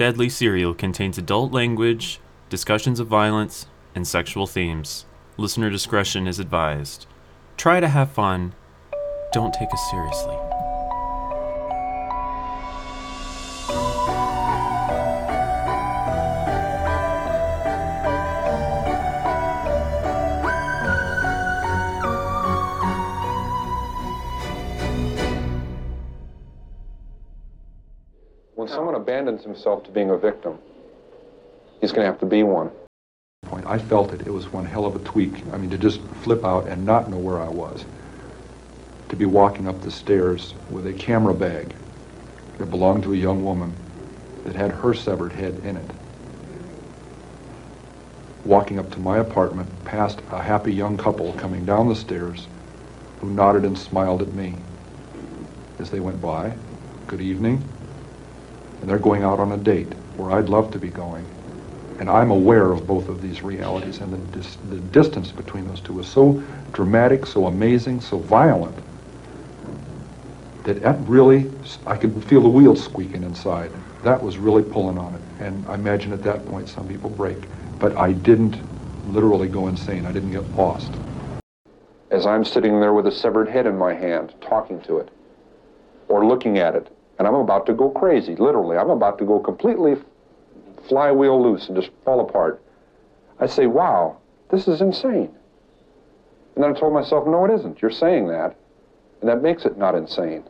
Deadly Serial contains adult language, discussions of violence, and sexual themes. Listener discretion is advised. Try to have fun. Don't take us seriously. When someone abandons himself to being a victim, he's going to have to be one. I felt it. It was one hell of a tweak. I mean, to just flip out and not know where I was. To be walking up the stairs with a camera bag that belonged to a young woman that had her severed head in it. Walking up to my apartment past a happy young couple coming down the stairs who nodded and smiled at me as they went by. Good evening. And they're going out on a date where I'd love to be going. And I'm aware of both of these realities, and the distance between those two is so dramatic, so amazing, so violent, that really, I could feel the wheels squeaking inside. That was really pulling on it. And I imagine at that point some people break. But I didn't literally go insane. I didn't get lost. As I'm sitting there with a severed head in my hand, talking to it, or looking at it, and I'm about to go crazy, literally. I'm about to go completely flywheel loose and just fall apart. I say, wow, this is insane. And then I told myself, no, it isn't. You're saying that, and that makes it not insane.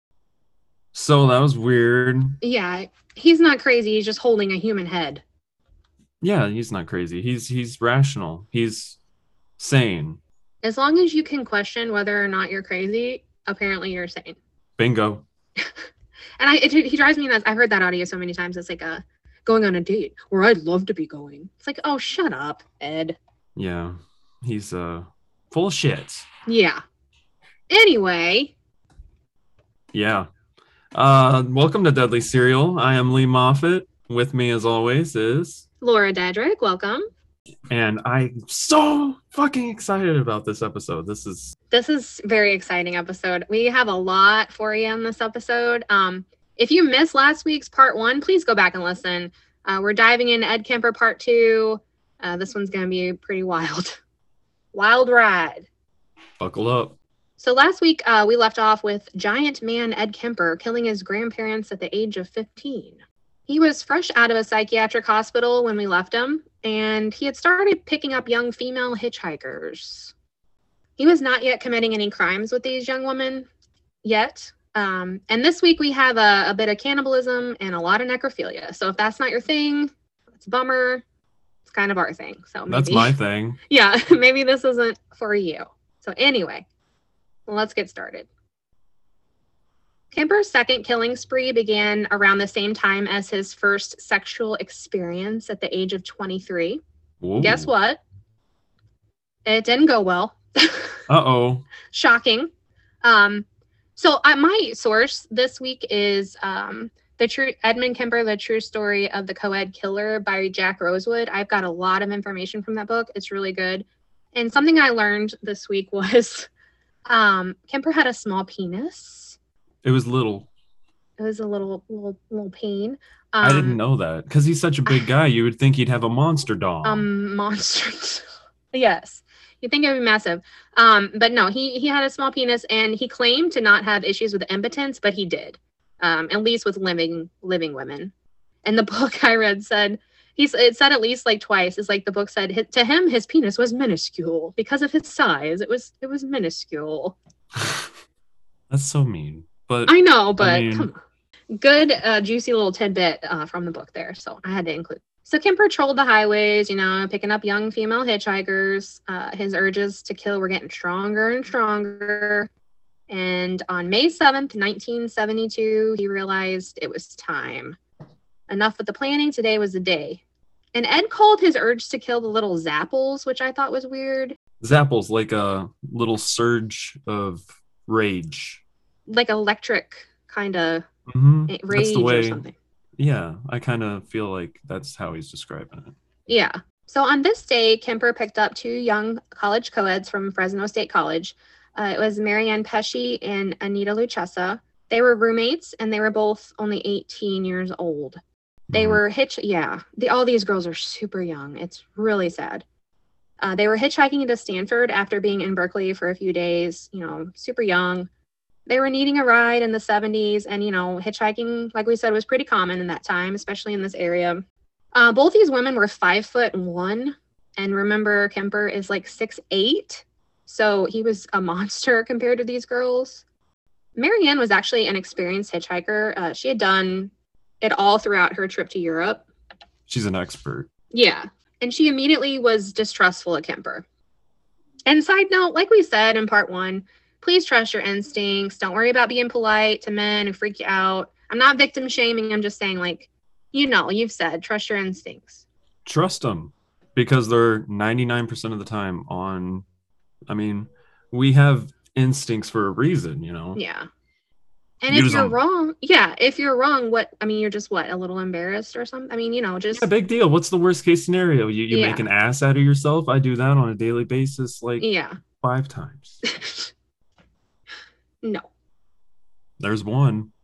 So that was weird. Yeah, he's not crazy. He's just holding a human head. Yeah, he's not crazy. He's rational. He's sane. As long as you can question whether or not you're crazy, apparently you're sane. Bingo. And he drives me nuts. I've heard that audio so many times. It's like going on a date where I'd love to be going. It's like, oh, shut up, Ed. Yeah, he's full of shit. Yeah. Anyway. Yeah. Welcome to Deadly Serial. I am Lee Moffat. With me, as always, is Laura Dedrick. Welcome. And I'm so fucking excited about this episode. This is a very exciting episode. We have a lot for you in this episode. If you missed last week's part 1, please go back and listen. We're diving into Ed Kemper part 2. This one's going to be pretty wild. Wild ride. Buckle up. So last week, we left off with giant man Ed Kemper killing his grandparents at the age of 15. He was fresh out of a psychiatric hospital when we left him, and he had started picking up young female hitchhikers. He was not yet committing any crimes with these young women yet. And this week we have a bit of cannibalism and a lot of necrophilia. So if that's not your thing, it's a bummer. It's kind of our thing. So maybe, that's my thing. Yeah, maybe this isn't for you. So anyway, let's get started. Kemper's second killing spree began around the same time as his first sexual experience at the age of 23. Whoa. Guess what? It didn't go well. Uh-oh. Shocking. So my source this week is Edmund Kemper, The True Story of the Co-Ed Killer by Jack Rosewood. I've got a lot of information from that book. It's really good. And something I learned this week was Kemper had a small penis. It was little. It was a little pain. I didn't know that. Because he's such a big guy, you would think he'd have a monster dog. Monster. Yes. You'd think it would be massive. But no, he had a small penis, and he claimed to not have issues with impotence, but he did. At least with living women. And the book I read said, it said at least like twice. It's like the book said, to him, his penis was minuscule. Because of his size, it was minuscule. That's so mean. But I know, but come on. Good, juicy little tidbit from the book there. So I had to include. So Kemper patrolled the highways, picking up young female hitchhikers. His urges to kill were getting stronger and stronger. And on May 7th, 1972, he realized it was time. Enough with the planning. Today was the day. And Ed called his urge to kill the little zapples, which I thought was weird. Zapples, like a little surge of rage. Like electric kind of rage or something. Yeah, I kind of feel like that's how he's describing it. Yeah. So on this day, Kemper picked up 2 young college co-eds from Fresno State College. It was Marianne Pesci and Anita Luchessa. They were roommates, and they were both only 18 years old. They were all these girls are super young. It's really sad. They were hitchhiking to Stanford after being in Berkeley for a few days, super young. They were needing a ride in the 70s, and, hitchhiking, like we said, was pretty common in that time, especially in this area. Both these women were 5'1", and remember, Kemper is like 6'8", so he was a monster compared to these girls. Marianne was actually an experienced hitchhiker. She had done it all throughout her trip to Europe. She's an expert. Yeah. And she immediately was distrustful of Kemper. And side note, like we said in part 1, please trust your instincts. Don't worry about being polite to men who freak you out. I'm not victim shaming. I'm just saying, you've said, trust your instincts. Trust them, because they're 99% of the time on. I mean, we have instincts for a reason, Yeah. And if you're wrong, you're just a little embarrassed or something? Just... Yeah, big deal. What's the worst case scenario? You make an ass out of yourself? I do that on a daily basis, 5 times. No. There's one.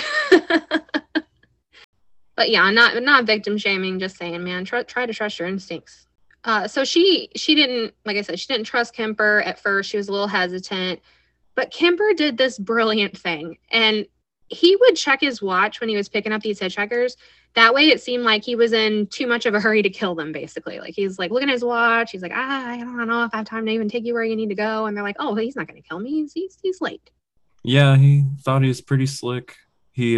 But yeah, not victim shaming, just saying, man, try to trust your instincts. So she didn't, like I said, she didn't trust Kemper at first. She was a little hesitant. But Kemper did this brilliant thing, and he would check his watch when he was picking up these hitchhikers. That way it seemed like he was in too much of a hurry to kill them, basically. He's looking at his watch. He's like, I don't know if I have time to even take you where you need to go. And they're like, oh, he's not going to kill me. He's late. Yeah, he thought he was pretty slick. He,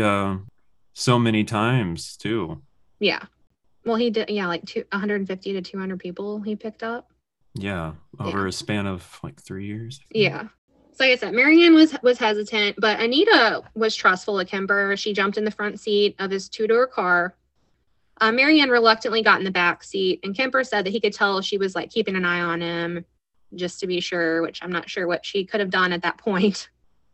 so many times, too. Yeah. Well, he did, 150 to 200 people he picked up. Yeah, over a span of 3 years. Yeah. So like I said, Marianne was hesitant, but Anita was trustful of Kemper. She jumped in the front seat of his 2-door car. Marianne reluctantly got in the back seat, and Kemper said that he could tell she was keeping an eye on him just to be sure, which I'm not sure what she could have done at that point.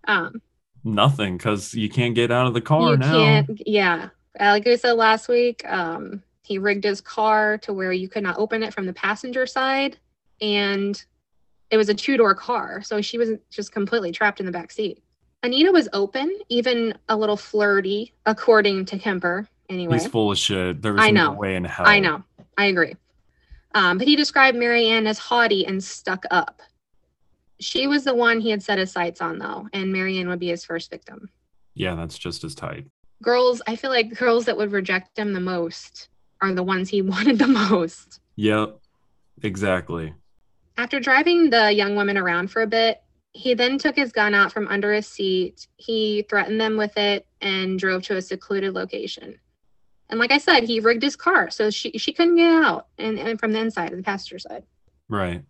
Nothing, because you can't get out of the car now. Can't, yeah. Like I said last week, he rigged his car to where you could not open it from the passenger side, and it was a 2-door car, so she was just completely trapped in the back seat. Anita was open, even a little flirty, according to Kemper. Anyway, he's full of shit. There was no way in hell. I know. I agree. But he described Marianne as haughty and stuck up. She was the one he had set his sights on, though, and Marianne would be his first victim. Yeah, that's just as tight. I feel like girls that would reject him the most are the ones he wanted the most. Yep, exactly. After driving the young women around for a bit, he then took his gun out from under his seat. He threatened them with it and drove to a secluded location. And like I said, he rigged his car so she couldn't get out and from the inside, the passenger side. Right.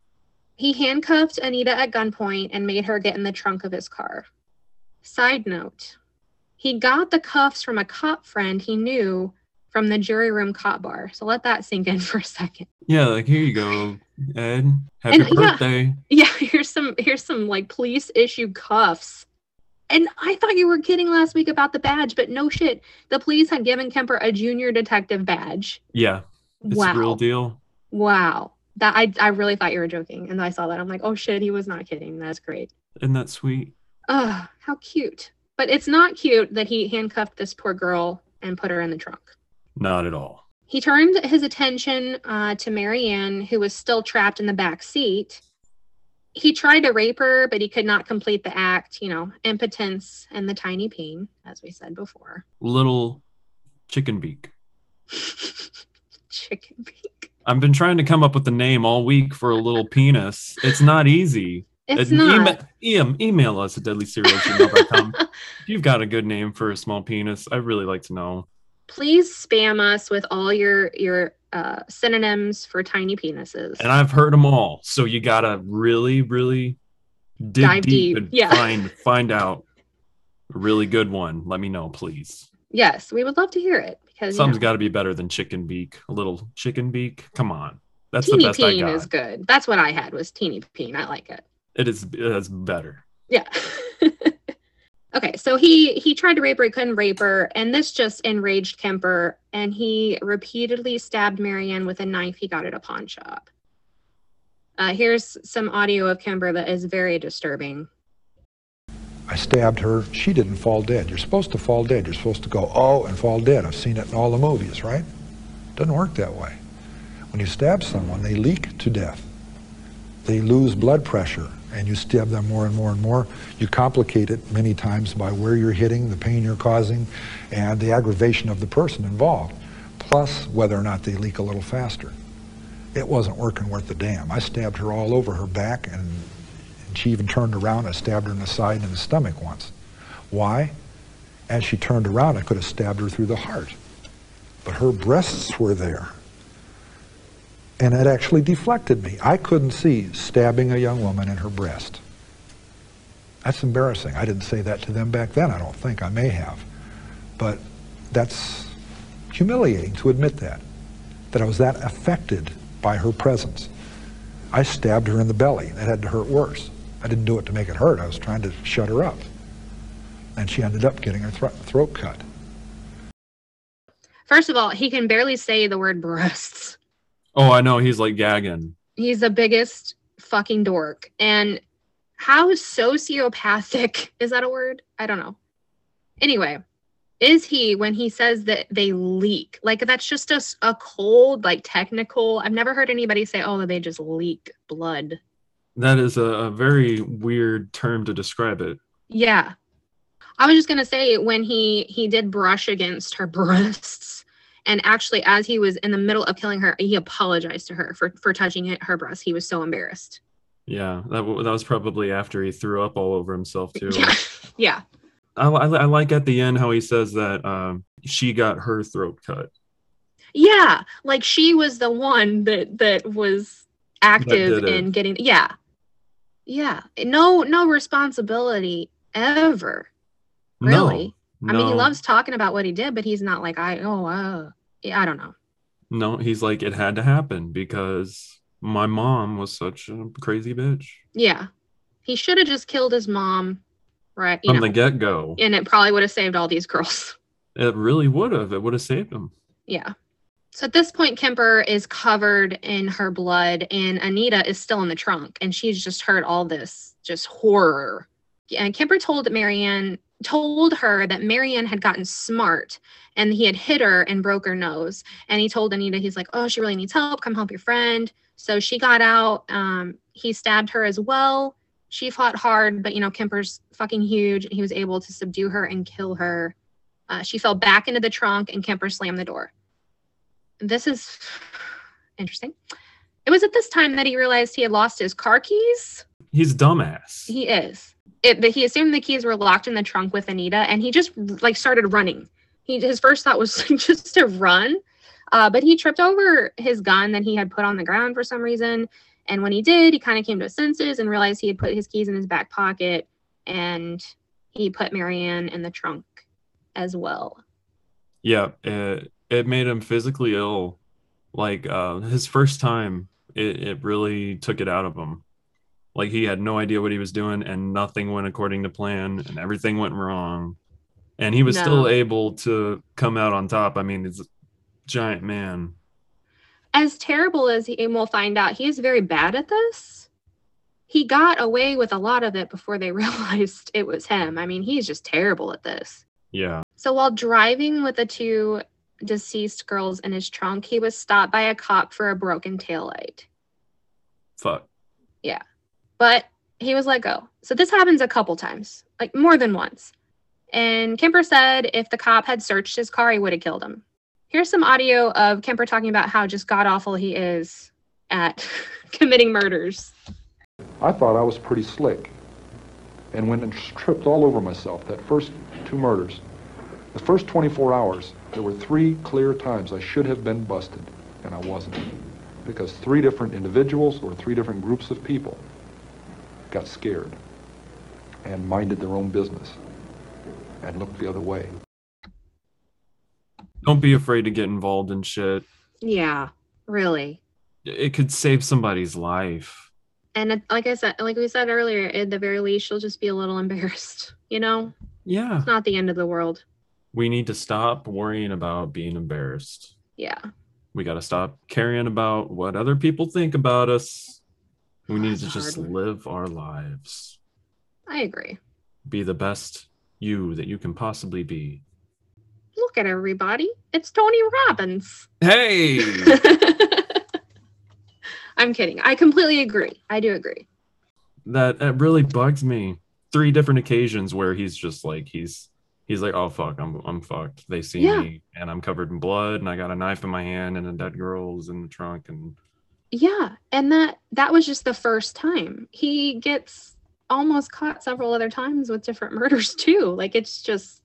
He handcuffed Anita at gunpoint and made her get in the trunk of his car. Side note, he got the cuffs from a cop friend he knew from the jury room cop bar. So let that sink in for a second. Yeah, here you go, Ed. Happy birthday. Yeah, here's some police issue cuffs. And I thought you were kidding last week about the badge, but no shit. The police had given Kemper a junior detective badge. Yeah, it's a real deal. Wow. That I really thought you were joking. And I saw that. I'm like, oh shit, he was not kidding. That's great. Isn't that sweet? Ugh, how cute. But it's not cute that he handcuffed this poor girl and put her in the trunk. Not at all. He turned his attention to Marianne, who was still trapped in the back seat. He tried to rape her, but he could not complete the act. Impotence and the tiny peen, as we said before. Little chicken beak. Chicken beak. I've been trying to come up with the name all week for a little penis. It's not easy. It's not. Email us at deadlyserials@gmail.com. If you've got a good name for a small penis, I'd really like to know. Please spam us with all your synonyms for tiny penises. And I've heard them all. So you gotta really, really dive deep and find out a really good one. Let me know, please. Yes, we would love to hear it. Because something's got to be better than chicken beak. A little chicken beak. Come on. That's teeny the best I got. Teeny peen is good. That's what I had was teeny peen. I like it. It's better. Yeah. Okay, so he tried to rape her, he couldn't rape her, and this just enraged Kemper, and he repeatedly stabbed Marianne with a knife he got at a pawn shop. Here's some audio of Kemper that is very disturbing. I stabbed her. She didn't fall dead. You're supposed to fall dead. You're supposed to go, oh, and fall dead. I've seen it in all the movies, right? Doesn't work that way. When you stab someone, they leak to death. They lose blood pressure, and you stab them more and more and more. You complicate it many times by where you're hitting, the pain you're causing, and the aggravation of the person involved, plus whether or not they leak a little faster. It wasn't working worth the damn. I stabbed her all over her back, and she even turned around. I stabbed her in the side and in the stomach once. Why? As she turned around, I could have stabbed her through the heart. But her breasts were there. And it actually deflected me. I couldn't see stabbing a young woman in her breast. That's embarrassing. I didn't say that to them back then, I don't think. I may have. But that's humiliating to admit that I was that affected by her presence. I stabbed her in the belly. That had to hurt worse. I didn't do it to make it hurt. I was trying to shut her up. And she ended up getting her throat cut. First of all, he can barely say the word breasts. Oh, I know. He's like gagging. He's the biggest fucking dork. And how sociopathic, is that a word? I don't know. Anyway, is he when he says that they leak? Like, that's just a cold, like, technical. I've never heard anybody say, oh, they just leak blood. That is a very weird term to describe it. Yeah. I was just going to say, when he did brush against her breasts, and actually, as he was in the middle of killing her, he apologized to her for touching her breast. He was so embarrassed. Yeah, that was probably after he threw up all over himself, too. Yeah. I like at the end how he says that she got her throat cut. Yeah, like she was the one that was active in getting... Yeah. Yeah. No responsibility ever. Really. No. I mean, he loves talking about what he did, but he's not like, I don't know. No, he's like, it had to happen because my mom was such a crazy bitch. Yeah. He should have just killed his mom, right? From the get-go. And it probably would have saved all these girls. It really would have. It would have saved them. Yeah. So at this point, Kemper is covered in her blood, and Anita is still in the trunk, and she's just heard all this just horror. And Kemper told her that Marianne had gotten smart and he had hit her and broke her nose. And he told Anita, he's like, oh, she really needs help. Come help your friend. So she got out. He stabbed her as well. She fought hard, but, Kemper's fucking huge. He was able to subdue her and kill her. She fell back into the trunk and Kemper slammed the door. This is interesting. It was at this time that he realized he had lost his car keys. He's a dumbass. He is. He assumed the keys were locked in the trunk with Anita, and he just started running. His first thought was just to run, but he tripped over his gun that he had put on the ground for some reason. And when he did, he kind of came to his senses and realized he had put his keys in his back pocket, and he put Marianne in the trunk as well. Yeah, it made him physically ill. Like his first time, it really took it out of him. Like, he had no idea what he was doing, and nothing went according to plan, and everything went wrong. And he was still able to come out on top. I mean, he's a giant man. As terrible as we'll find out, he is very bad at this. He got away with a lot of it before they realized it was him. I mean, he's just terrible at this. Yeah. So while driving with the two deceased girls in his trunk, he was stopped by a cop for a broken taillight. Fuck. Yeah. But he was let go. So this happens a couple times, like more than once. And Kemper said if the cop had searched his car, he would have killed him. Here's some audio of Kemper talking about how just god-awful he is at committing murders. I thought I was pretty slick and went and tripped all over myself. That first two murders, the first 24 hours, there were 3 clear times I should have been busted, and I wasn't. Because 3 different individuals or 3 different groups of people got scared and minded their own business and looked the other way. Don't be afraid to get involved in shit. Yeah, really. It could save somebody's life. And like we said earlier, at the very least, she'll just be a little embarrassed, Yeah. It's not the end of the world. We need to stop worrying about being embarrassed. Yeah. We got to stop caring about what other people think about us. We need to just live our lives. I agree. be the best you that you can possibly be. Look at everybody. It's Tony Robbins. Hey! I'm kidding. I completely agree. I do agree. That really bugs me. 3 different occasions where he's just like, he's like, oh fuck, I'm fucked. They see me and I'm covered in blood and I got a knife in my hand and a dead girl's in the trunk. And yeah, and that was just the first time. He gets almost caught several other times with different murders too. Like, it's just,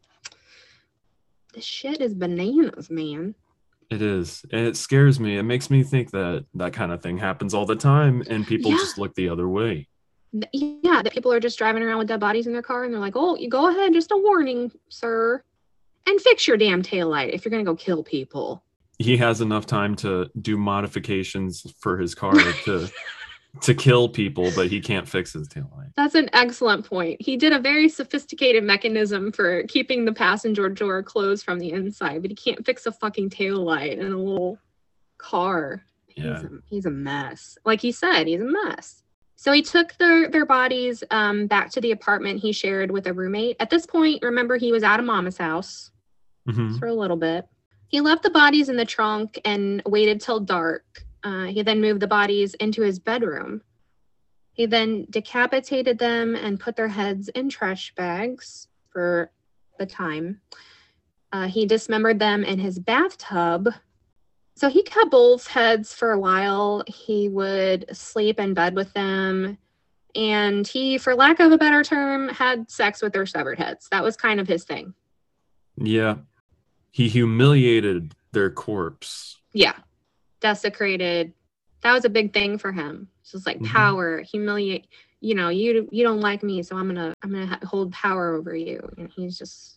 this shit is bananas, man. it is. And it scares me. It makes me think that that kind of thing happens all the time and people just look the other way. Yeah, that people are just driving around with dead bodies in their car and they're like, oh, you go ahead, just a warning, sir. And fix your damn taillight if you're going to go kill people. He has enough time to do modifications for his car to kill people, but he can't fix his taillight. That's an excellent point. He did a very sophisticated mechanism for keeping the passenger door closed from the inside, but he can't fix a fucking taillight in a little car. Yeah. He's a mess. Like he said, he's a mess. So he took their bodies back to the apartment he shared with a roommate. At this point, remember, he was out of Mama's house for a little bit. He left the bodies in the trunk and waited till dark. He then moved the bodies into his bedroom. He then decapitated them and put their heads in trash bags for the time. He dismembered them in his bathtub. So he kept both heads for a while. He would sleep in bed with them. And he, for lack of a better term, had sex with their severed heads. That was kind of his thing. Yeah. He humiliated their corpse. Yeah. Desecrated. That was a big thing for him. It's just like power, humiliate. You know, you don't like me, so I'm gonna hold power over you. And he's just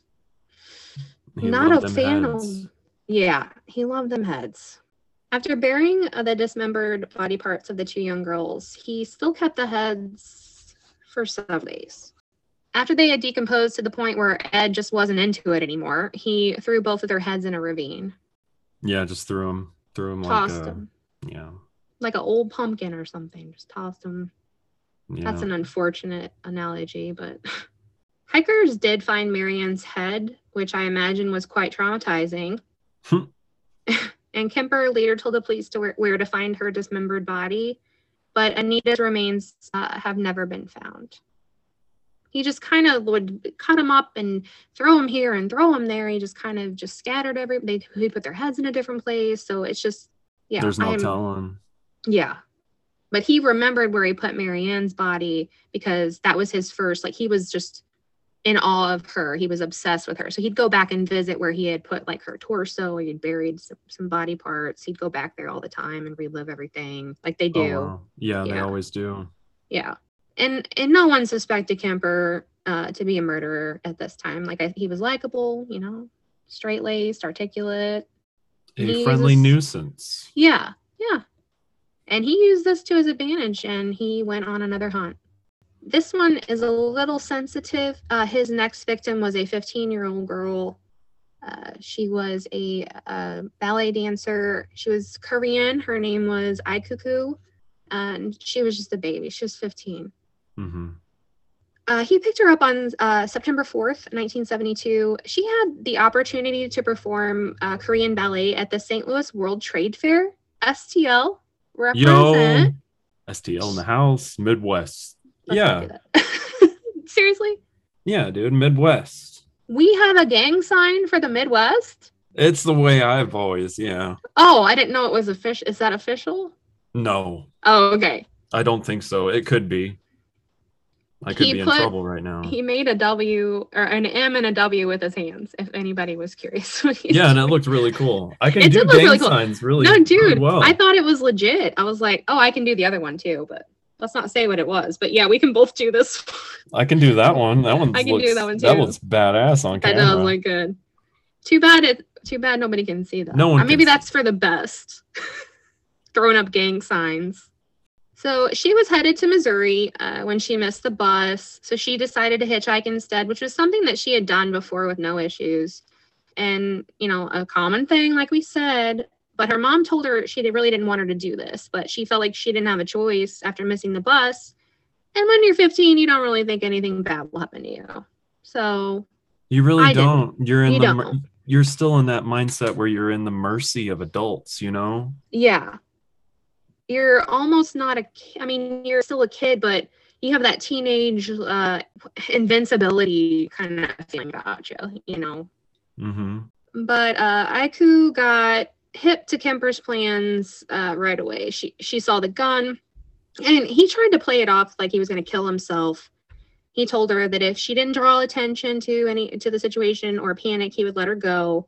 not a fan of. Yeah, he loved them heads. After burying the dismembered body parts of the 2 young girls, he still kept the heads for several days. After they had decomposed to the point where Ed just wasn't into it anymore, he threw both of their heads in a ravine. Yeah, just threw them tossed them. Yeah. Like an old pumpkin or something. Just tossed them. Yeah. That's an unfortunate analogy, but hikers did find Marianne's head, which I imagine was quite traumatizing. And Kemper later told the police where to find her dismembered body, but Anita's remains have never been found. He just kind of would cut them up and throw them here and throw them there. He just kind of just scattered he'd put their heads in a different place. So it's just, yeah. There's no telling. Yeah. But he remembered where he put Marianne's body because that was his first, like, he was just in awe of her. He was obsessed with her. So he'd go back and visit where he had put like her torso, or he'd buried some body parts. He'd go back there all the time and relive everything like they do. Oh, wow. Yeah, they always do. Yeah. And no one suspected Kemper to be a murderer at this time. Like, he was likable, you know, straight-laced, articulate. A friendly nuisance. Yeah, yeah. And he used this to his advantage, and he went on another hunt. This one is a little sensitive. His next victim was a 15-year-old girl. She was a ballet dancer. She was Korean. Her name was Aikuku. And she was just a baby. She was 15. He picked her up on September 4th, 1972. She had the opportunity to perform Korean ballet at the St. Louis World Trade Fair. STL represent. Yo, STL in the house. Midwest. Let's seriously? Yeah, dude, Midwest. We have a gang sign for the Midwest? It's the way I've always, yeah. Oh, I didn't know it was official. Is that official? No. Oh, okay. I don't think so. It could be. I could be in trouble right now. He made a W or an M and a W with his hands, if anybody was curious. Yeah, and it looked really cool. I can do gang signs really No, dude, really well. I thought it was legit. I was like, oh, I can do the other one too, but let's not say what it was. But yeah, we can both do this. I can do that one. That one. I can do that one too. That looks badass on camera. That does look good. Too bad nobody can see that. No one. Or maybe that's for the best. Throwing up gang signs. So she was headed to Missouri when she missed the bus. So she decided to hitchhike instead, which was something that she had done before with no issues. And, you know, a common thing, like we said. But her mom told her she really didn't want her to do this. But she felt like she didn't have a choice after missing the bus. And when you're 15, you don't really think anything bad will happen to you. So You really I didn't. don't. You're in You don't. you're still in that mindset where you're in the mercy of adults, you know? Yeah. You're almost not I mean, you're still a kid, but you have that teenage invincibility kind of feeling about you, you know? Mm-hmm. But Aiku got hip to Kemper's plans right away. She saw the gun, and he tried to play it off like he was going to kill himself. He told her that if she didn't draw attention to the situation or panic, he would let her go.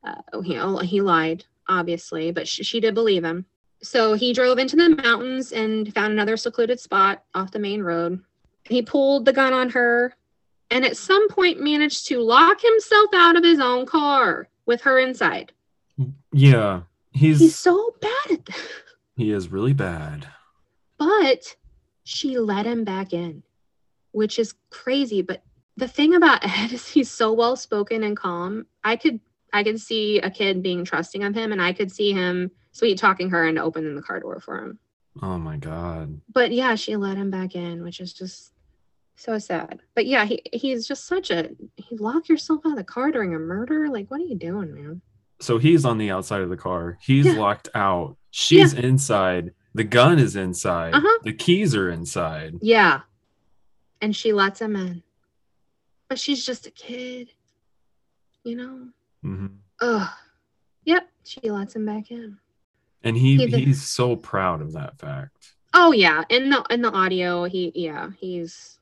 He lied, obviously, but she did believe him. So he drove into the mountains and found another secluded spot off the main road. He pulled the gun on her, and at some point managed to lock himself out of his own car with her inside. Yeah. He's so bad at that. He is really bad. But she let him back in, which is crazy. But the thing about Ed is he's so well spoken and calm. I could see a kid being trusting of him, and I could see him sweet talking her into opening the car door for him. Oh my God. But yeah, she let him back in, which is just so sad. But yeah, he's just he lock yourself out of the car during a murder? Like, what are you doing, man? So he's on the outside of the car. He's locked out. She's inside. The gun is inside. The keys are inside. Yeah. And she lets him in. But she's just a kid. You know? Mm-hmm. Ugh. Yep. She lets him back in. And he's so proud of that fact. Oh yeah. In the audio, he's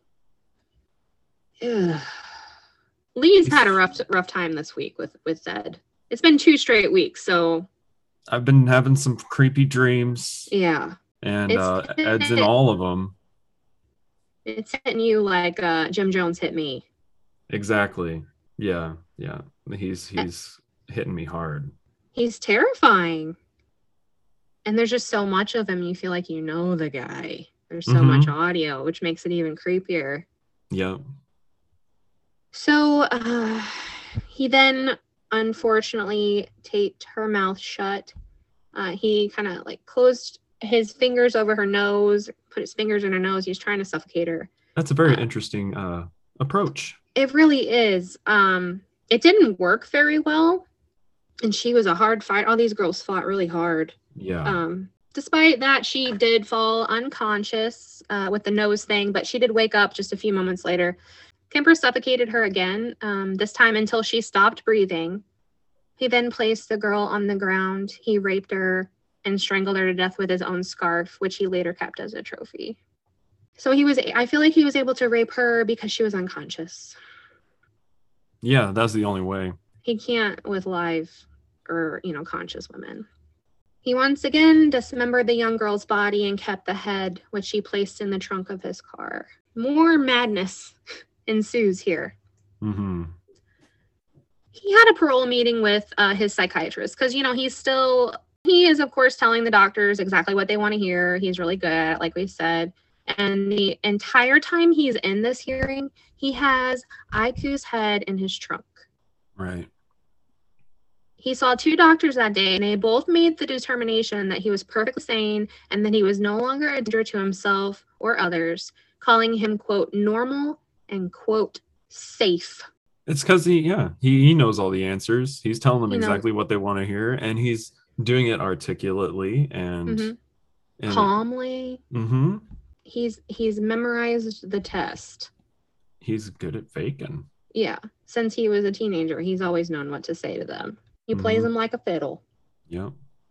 ugh. Lee's had a rough time this week with Ed. It's been 2 straight weeks, so I've been having some creepy dreams. Yeah. And Ed's in all of them. It's hitting you like Jim Jones hit me. Exactly. Yeah. He's hitting me hard. He's terrifying. And there's just so much of him, you feel like you know the guy. There's so much audio, which makes it even creepier. Yep. So he then unfortunately taped her mouth shut. He kind of like closed his fingers over her nose, put his fingers in her nose. He's trying to suffocate her. That's a very interesting approach. It really is. It didn't work very well. And she was a hard fight. All these girls fought really hard. Yeah. Despite that, she did fall unconscious with the nose thing, but she did wake up just a few moments later. Kemper suffocated her again, this time until she stopped breathing. He then placed the girl on the ground. He raped her and strangled her to death with his own scarf, which he later kept as a trophy. So I feel like he was able to rape her because she was unconscious. Yeah, that's the only way. He can't with live or, conscious women. He once again dismembered the young girl's body and kept the head, which he placed in the trunk of his car. More madness ensues here. Mm-hmm. He had a parole meeting with his psychiatrist because, he is, of course, telling the doctors exactly what they want to hear. He's really good at it, like we said. And the entire time he's in this hearing, he has Aiku's head in his trunk. Right. He saw 2 doctors that day, and they both made the determination that he was perfectly sane and that he was no longer a danger to himself or others, calling him, quote, normal and, quote, safe. It's because he knows all the answers. He's telling them exactly what they want to hear, and he's doing it articulately and calmly. Mm-hmm. He's memorized the test. He's good at faking. Yeah. Since he was a teenager, he's always known what to say to them. He plays them like a fiddle. Yep.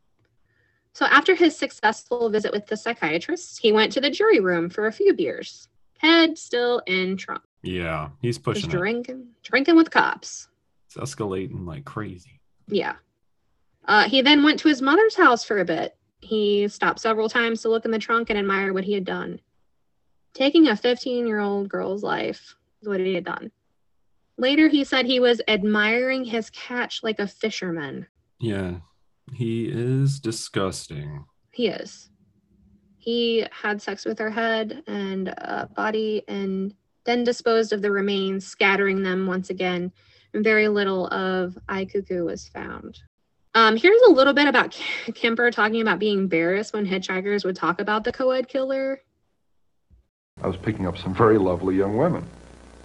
So after his successful visit with the psychiatrist, he went to the jury room for a few beers. Head still in trunk. Yeah, he's pushing it. Drinking with cops. It's escalating like crazy. Yeah. He then went to his mother's house for a bit. He stopped several times to look in the trunk and admire what he had done. Taking a 15-year-old girl's life is what he had done. Later, he said he was admiring his catch like a fisherman. Yeah, he is disgusting. He is. He had sex with her head and body and then disposed of the remains, scattering them once again. And very little of Aikuku was found. Here's a little bit about Kemper talking about being embarrassed when hitchhikers would talk about the co-ed killer. I was picking up some very lovely young women.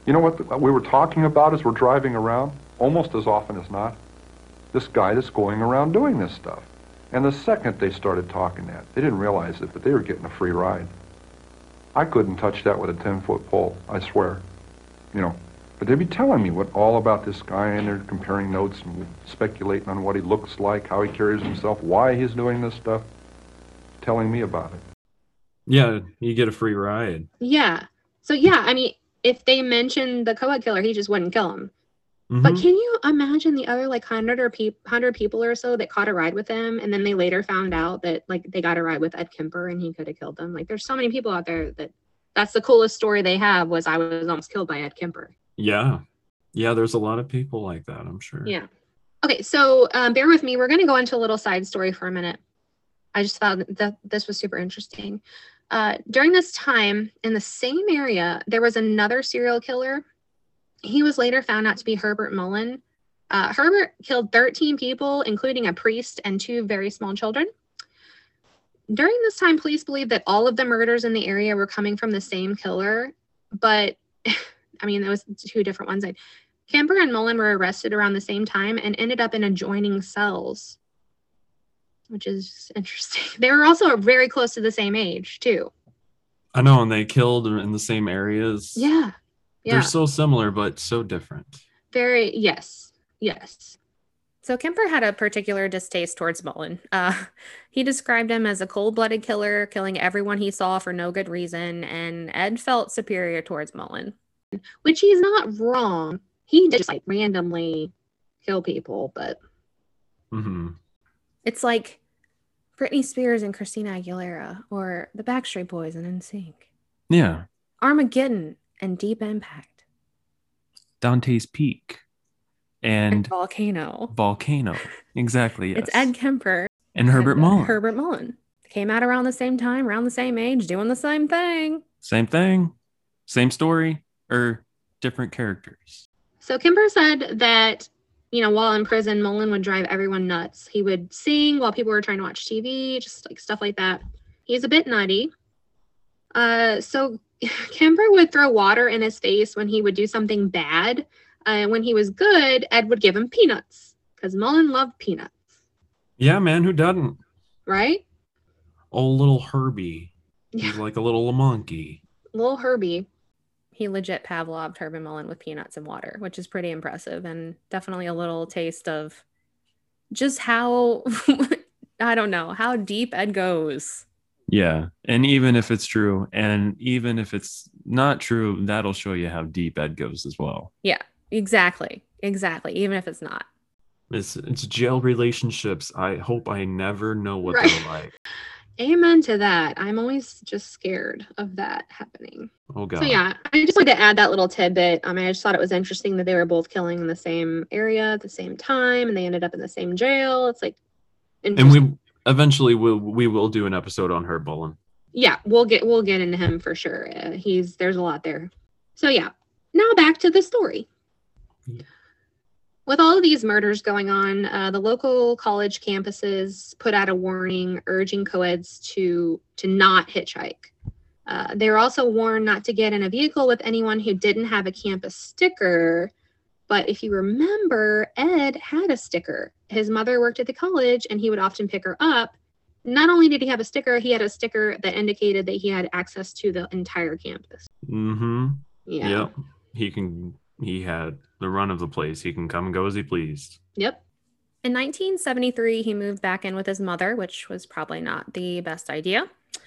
You know what we were talking about as we're driving around? Almost as often as not. This guy that's going around doing this stuff. And the second they started talking that, they didn't realize it, but they were getting a free ride. I couldn't touch that with a 10-foot pole, I swear. You know, but they'd be telling me all about this guy, and they're comparing notes and speculating on what he looks like, how he carries himself, why he's doing this stuff, telling me about it. Yeah, you get a free ride. Yeah. So yeah, I mean, if they mentioned the co-ed killer, he just wouldn't kill him. Mm-hmm. But can you imagine the other like 100 people or so that caught a ride with him, and then they later found out that like they got a ride with Ed Kemper and he could have killed them? Like, there's so many people out there that's the coolest story they have was I was almost killed by Ed Kemper. Yeah, there's a lot of people like that, I'm sure. Yeah. Okay, so bear with me. We're going to go into a little side story for a minute. I just thought that this was super interesting. During this time, in the same area, there was another serial killer. He was later found out to be Herbert Mullen. Herbert killed 13 people, including a priest and 2 very small children. During this time, police believed that all of the murders in the area were coming from the same killer. But, I mean, there was 2 different ones. Kemper and Mullen were arrested around the same time and ended up in adjoining cells, which is interesting. They were also very close to the same age, too. I know, and they killed in the same areas. Yeah. They're so similar, but so different. Very, yes. So Kemper had a particular distaste towards Mullen. He described him as a cold-blooded killer, killing everyone he saw for no good reason, and Ed felt superior towards Mullen. Which he's not wrong. He did just like randomly kill people, but... Mm-hmm. It's like Britney Spears and Christina Aguilera, or the Backstreet Boys and NSYNC. Yeah. Armageddon and Deep Impact. Dante's Peak. And Volcano. Exactly, yes. It's Ed Kemper. And Herbert Mullen. Herbert Mullen. Came out around the same time, around the same age, doing the same thing. Same thing. Same story, or different characters. So Kemper said that, while in prison, Mullen would drive everyone nuts. He would sing while people were trying to watch TV, just like stuff like that. He's a bit nutty. So Kemper would throw water in his face when he would do something bad. When he was good, Ed would give him peanuts because Mullen loved peanuts. Yeah, man, who doesn't? Right? Oh, little Herbie. Yeah. He's like a little monkey. Little Herbie. He legit Pavloved Herbert Mullen with peanuts and water, which is pretty impressive and definitely a little taste of just how, I don't know, how deep Ed goes. Yeah, and even if it's true, and even if it's not true, that'll show you how deep Ed goes as well. Yeah, exactly. Even if it's not. It's jail relationships. I hope I never know what they're like. Amen to that. I'm always just scared of that happening. Oh, God. So, yeah, I just wanted to add that little tidbit. I just thought it was interesting that they were both killing in the same area at the same time, and they ended up in the same jail. It's like... And we will do an episode on Herb Mullen. Yeah, we'll get into him for sure. There's a lot there. So, yeah. Now back to the story. Yeah. With all of these murders going on, the local college campuses put out a warning urging co-eds to not hitchhike. They were also warned not to get in a vehicle with anyone who didn't have a campus sticker. But if you remember, Ed had a sticker. His mother worked at the college and he would often pick her up. Not only did he have a sticker, he had a sticker that indicated that he had access to the entire campus. Mm-hmm. Yeah. Yep. He had the run of the place. He can come and go as he pleased. Yep. In 1973, he moved back in with his mother, which was probably not the best idea.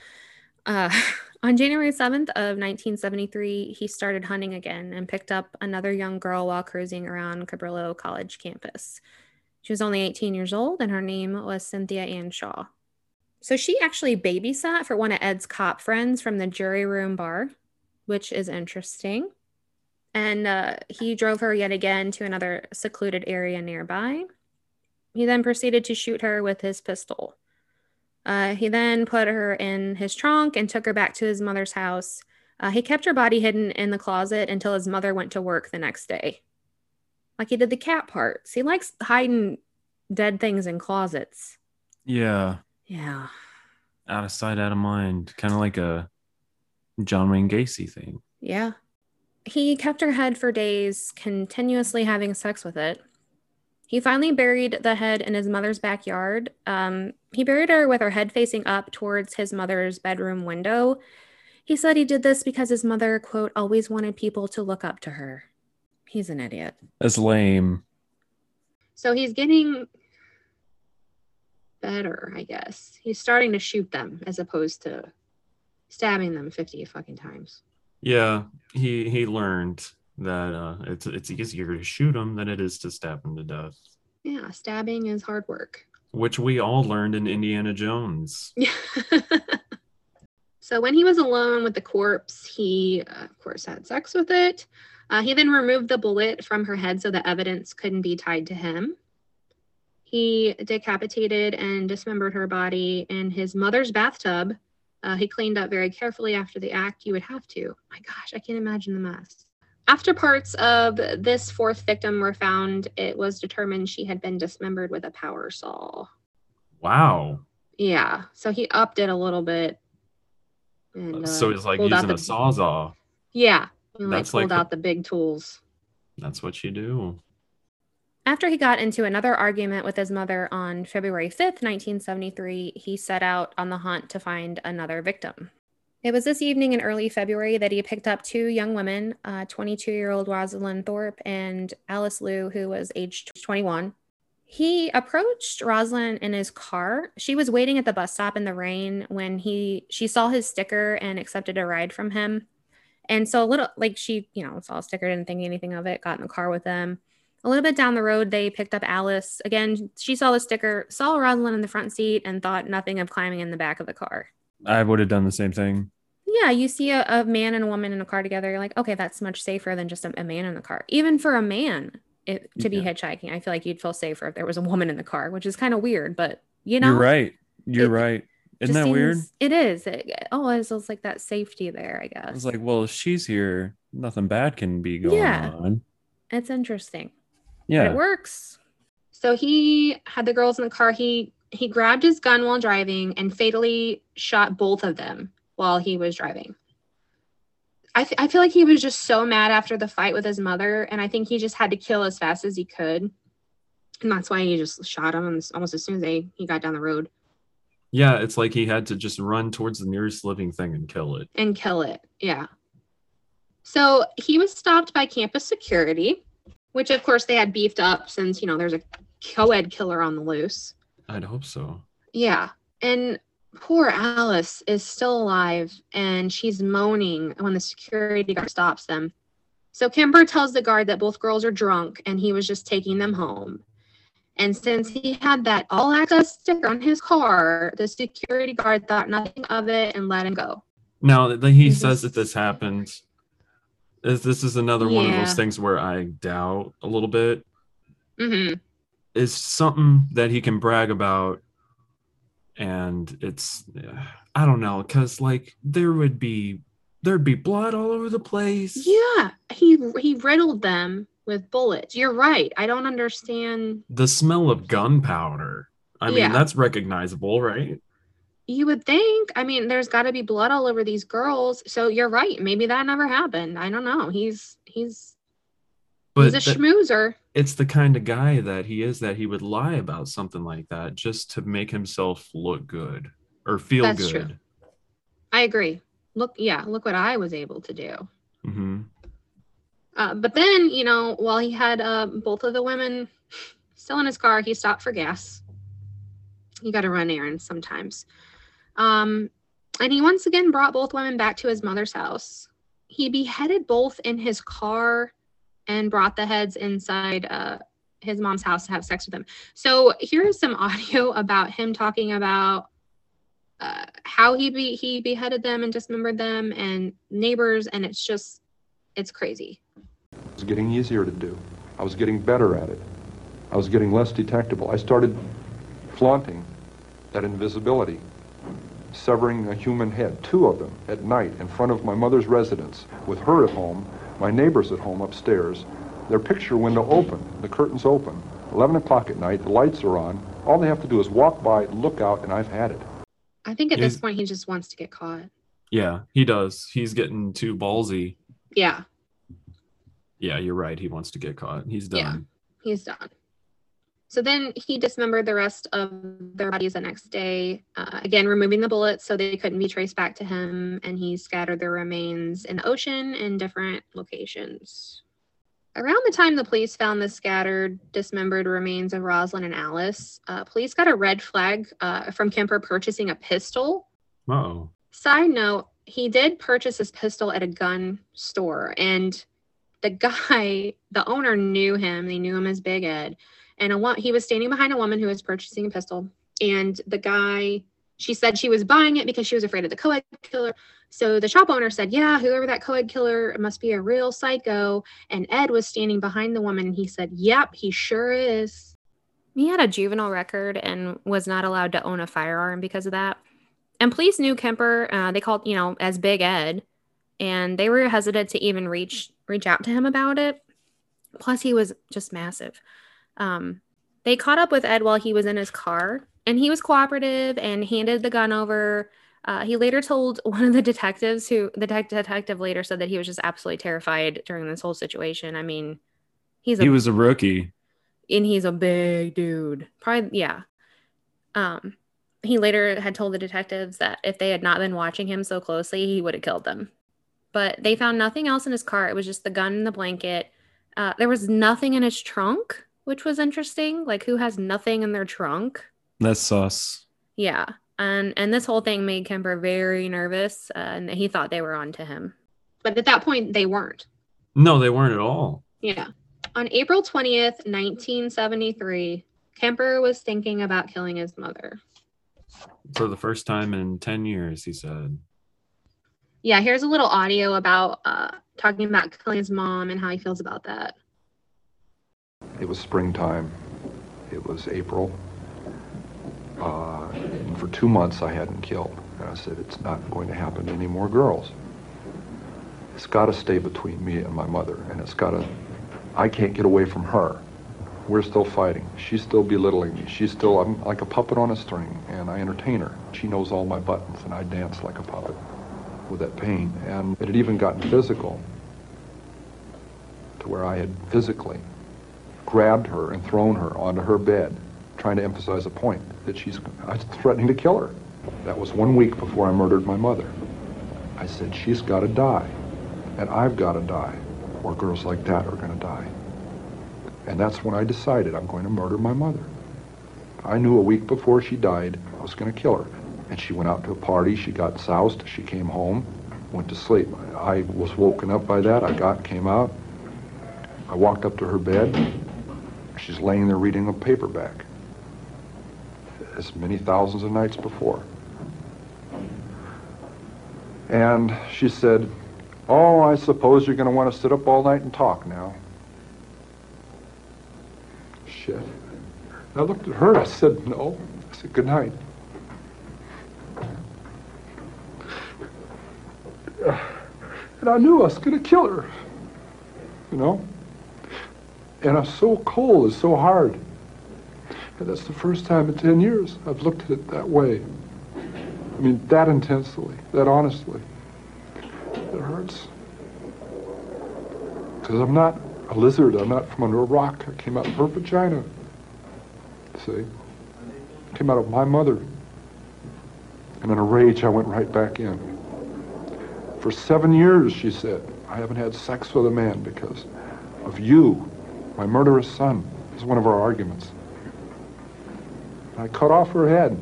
On January 7th of 1973, he started hunting again and picked up another young girl while cruising around Cabrillo College campus. She was only 18 years old, and her name was Cynthia Ann Shaw. So she actually babysat for one of Ed's cop friends from the jury room bar, which is interesting. And he drove her yet again to another secluded area nearby. He then proceeded to shoot her with his pistol. He then put her in his trunk and took her back to his mother's house. He kept her body hidden in the closet until his mother went to work the next day. Like he did the cat parts. He likes hiding dead things in closets. Yeah. Yeah. Out of sight, out of mind. Kind of like a John Wayne Gacy thing. Yeah. He kept her head for days, continuously having sex with it. He finally buried the head in his mother's backyard. He buried her with her head facing up towards his mother's bedroom window. He said he did this because his mother, quote, always wanted people to look up to her. He's an idiot. That's lame. So he's getting better, I guess. He's starting to shoot them as opposed to stabbing them 50 fucking times. Yeah, he learned that it's easier to shoot them than it is to stab them to death. Yeah, stabbing is hard work. Which we all learned in Indiana Jones. So when he was alone with the corpse, he, of course, had sex with it. He then removed the bullet from her head so the evidence couldn't be tied to him. He decapitated and dismembered her body in his mother's bathtub. He cleaned up very carefully after the act. You would have to. My gosh, I can't imagine the mess. After parts of this fourth victim were found, it was determined she had been dismembered with a power saw. Wow. Yeah, so he upped it a little bit. And, so it's like using a sawzall. Yeah, and That's pulled like out the big tools. That's what you do. After he got into another argument with his mother on February 5th, 1973, he set out on the hunt to find another victim. It was this evening in early February that he picked up two young women, 22-year-old Rosalind Thorpe and Alice Liu, who was aged 21. He approached Rosalind in his car. She was waiting at the bus stop in the rain when she saw his sticker and accepted a ride from him. And so a little, like, she, saw a sticker, didn't think anything of it, got in the car with him. A little bit down the road, they picked up Alice. Again, she saw the sticker, saw Rosalind in the front seat, and thought nothing of climbing in the back of the car. I would have done the same thing. Yeah, you see a man and a woman in a car together, you're like, okay, that's much safer than just a man in the car. Even for a man to be hitchhiking, I feel like you'd feel safer if there was a woman in the car, which is kind of weird, but You're right. You're right. Isn't that weird? It is. It's like that safety there, I guess. It's like, well, if she's here, nothing bad can be going on. It's interesting. Yeah. But it works. So he had the girls in the car. He grabbed his gun while driving and fatally shot both of them while he was driving. I feel like he was just so mad after the fight with his mother, and I think he just had to kill as fast as he could. And that's why he just shot him almost as soon as he got down the road. Yeah, it's like he had to just run towards the nearest living thing and kill it. Yeah. So he was stopped by campus security, which of course they had beefed up since, there's a co-ed killer on the loose. I'd hope so. Yeah. And poor Alice is still alive, and she's moaning when the security guard stops them. So Kimber tells the guard that both girls are drunk and he was just taking them home. And since he had that all access sticker on his car, the security guard thought nothing of it and let him go. Now that he says that this happened, this is another one of those things where I doubt a little bit. Mm-hmm. Is something that he can brag about, and it's, I don't know, because like there'd be blood all over the place. Yeah, he riddled them with bullets. You're right. I don't understand. The smell of gunpowder. I mean, that's recognizable, right? You would think. I mean, there's got to be blood all over these girls. So you're right. Maybe that never happened. I don't know. He's a schmoozer. It's the kind of guy that he would lie about something like that just to make himself look good or feel good. That's true. I agree. Look what I was able to do. Mm-hmm. But then, while he had both of the women still in his car, he stopped for gas. You got to run errands sometimes. And he once again brought both women back to his mother's house. He beheaded both in his car and brought the heads inside his mom's house to have sex with them. So here's some audio about him talking about how he beheaded them and dismembered them and neighbors, and it's crazy. It was getting easier to do. I was getting better at it. I was getting less detectable. I started flaunting that invisibility, severing a human head, 2 of them at night in front of my mother's residence, with her at home, my neighbors at home upstairs, their picture window open, the curtains open, 11 o'clock at night, the lights are on. All they have to do is walk by, look out, and I've had it. I think at this point he just wants to get caught. Yeah, he does. He's getting too ballsy. Yeah. Yeah, you're right. He wants to get caught. He's Yeah. done. He's done. So then he dismembered the rest of their bodies the next day, again, removing the bullets so they couldn't be traced back to him. And he scattered their remains in the ocean in different locations. Around the time the police found the scattered, dismembered remains of Rosalind and Alice, police got a red flag from Kemper purchasing a pistol. Uh-oh. Side note, he did purchase his pistol at a gun store, and the guy, the owner, knew him. They knew him as Big Ed. And he was standing behind a woman who was purchasing a pistol. And the guy, she said she was buying it because she was afraid of the co-ed killer. So the shop owner said, yeah, whoever that co-ed killer must be a real psycho. And Ed was standing behind the woman. And he said, yep, he sure is. He had a juvenile record and was not allowed to own a firearm because of that. And police knew Kemper. They called, as Big Ed. And they were hesitant to even reach out to him about it. Plus, he was just massive. They caught up with Ed while he was in his car, and he was cooperative and handed the gun over. He later told one of the detectives, the detective later said that he was just absolutely terrified during this whole situation. I mean, he was a rookie. And he's a big dude. Probably, yeah. He later had told the detectives that if they had not been watching him so closely, he would have killed them. But they found nothing else in his car. It was just the gun and the blanket. There was nothing in his trunk, which was interesting. Like, who has nothing in their trunk? That's sus. Yeah. And this whole thing made Kemper very nervous, and he thought they were on to him. But at that point, they weren't. No, they weren't at all. Yeah. On April 20th, 1973, Kemper was thinking about killing his mother. For the first time in 10 years, he said. Yeah, here's a little audio about talking about killing his mom and how he feels about that. It was springtime. It was April. And for 2 months I hadn't killed. And I said, it's not going to happen to any more girls. It's got to stay between me and my mother. And I can't get away from her. We're still fighting. She's still belittling me. I'm like a puppet on a string, and I entertain her. She knows all my buttons, and I dance like a puppet with that pain. And it had even gotten physical, to where I had physically grabbed her and thrown her onto her bed, trying to emphasize a point that I was threatening to kill her. That was 1 week before I murdered my mother. I said, she's got to die, and I've got to die, or girls like that are going to die. And that's when I decided I'm going to murder my mother. I knew a week before she died, I was going to kill her. And she went out to a party, she got soused, she came home, went to sleep. I was woken up by that, came out, I walked up to her bed, she's laying there reading a paperback, as many thousands of nights before. And she said, oh, I suppose you're going to want to sit up all night and talk now. Shit. I looked at her, I said, no. I said, good night. And I knew I was going to kill her, And it's so cold, it's so hard. And that's the first time in 10 years I've looked at it that way. I mean, that intensely, that honestly. It hurts. Because I'm not a lizard, I'm not from under a rock. I came out of her vagina. See? I came out of my mother. And in a rage, I went right back in. For 7 years, she said, I haven't had sex with a man because of you, my murderous son. This is one of our arguments. I cut off her head,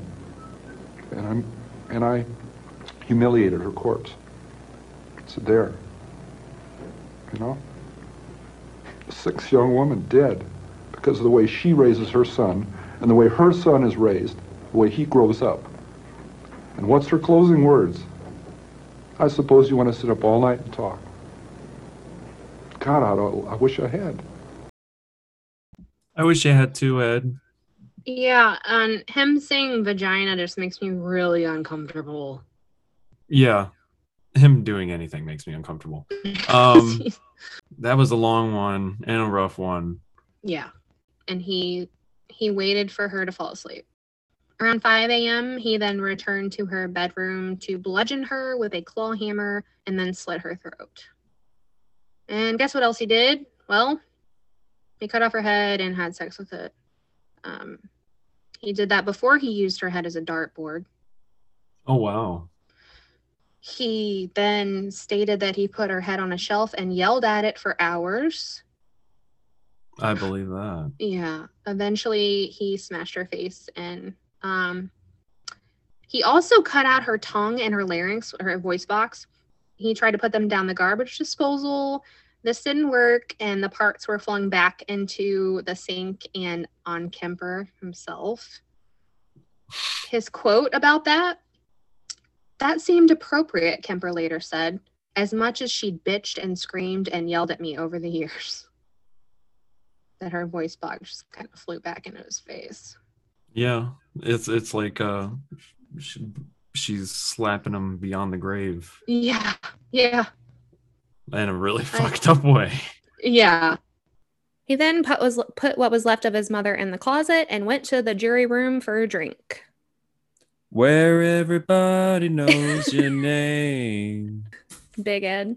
and I humiliated her corpse. It's there, A 6 young woman dead because of the way she raises her son and the way her son is raised, the way he grows up. And what's her closing words? I suppose you want to sit up all night and talk. God, I wish I had. I wish I had too, Ed. Yeah, and him saying vagina just makes me really uncomfortable. Yeah, him doing anything makes me uncomfortable. That was a long one and a rough one. Yeah, and he waited for her to fall asleep. Around 5 a.m., he then returned to her bedroom to bludgeon her with a claw hammer and then slit her throat. And guess what else he did? Well, he cut off her head and had sex with it. He did that before he used her head as a dartboard. Oh, wow. He then stated that he put her head on a shelf and yelled at it for hours. I believe that. Yeah. Eventually, he smashed her face, and he also cut out her tongue and her larynx, her voice box. He tried to put them down the garbage disposal. This didn't work, and the parts were flung back into the sink and on Kemper himself. His quote about that seemed appropriate, Kemper later said, as much as she'd bitched and screamed and yelled at me over the years. That her voice box just kind of flew back into his face. Yeah, it's like she's slapping him beyond the grave. Yeah. In a really fucked up way. Yeah. He then put what was left of his mother in the closet and went to the jury room for a drink. Where everybody knows your name. Big Ed.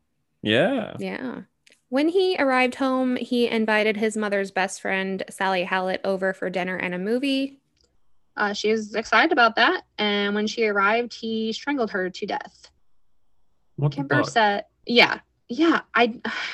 Yeah. When he arrived home, he invited his mother's best friend, Sally Hallett, over for dinner and a movie. She was excited about that, and when she arrived, he strangled her to death. What Kemper said, yeah, I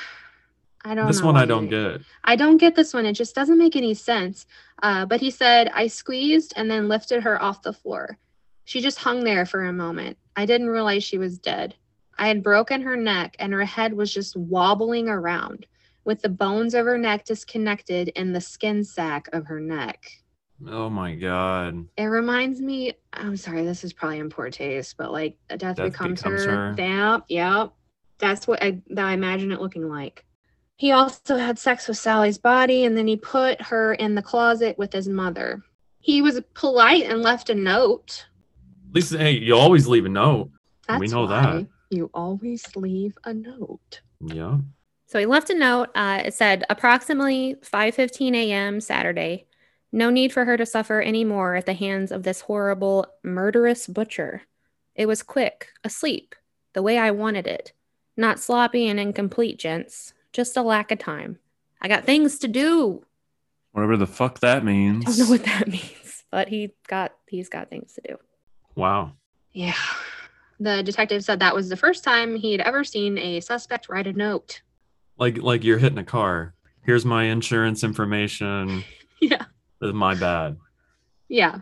don't this know. One I don't get. I don't get this one. It just doesn't make any sense. But he said, I squeezed and then lifted her off the floor. She just hung there for a moment. I didn't realize she was dead. I had broken her neck and her head was just wobbling around with the bones of her neck disconnected and the skin sac of her neck. Oh my God. It reminds me, I'm sorry, this is probably in poor taste, but like Death Becomes Her. Yep. That's what I imagine it looking like. He also had sex with Sally's body, and then he put her in the closet with his mother. He was polite and left a note. At least, hey, you always leave a note. That's we know why that. You always leave a note. Yeah. So he left a note. It said, approximately 5:15 a.m. Saturday. No need for her to suffer any more at the hands of this horrible, murderous butcher. It was quick, asleep, the way I wanted it. Not sloppy and incomplete, gents. Just a lack of time. I got things to do. Whatever the fuck that means. I don't know what that means, but he's got things to do. Wow. Yeah. The detective said that was the first time he had ever seen a suspect write a note. Like you're hitting a car. Here's my insurance information. Yeah. My bad. Yeah.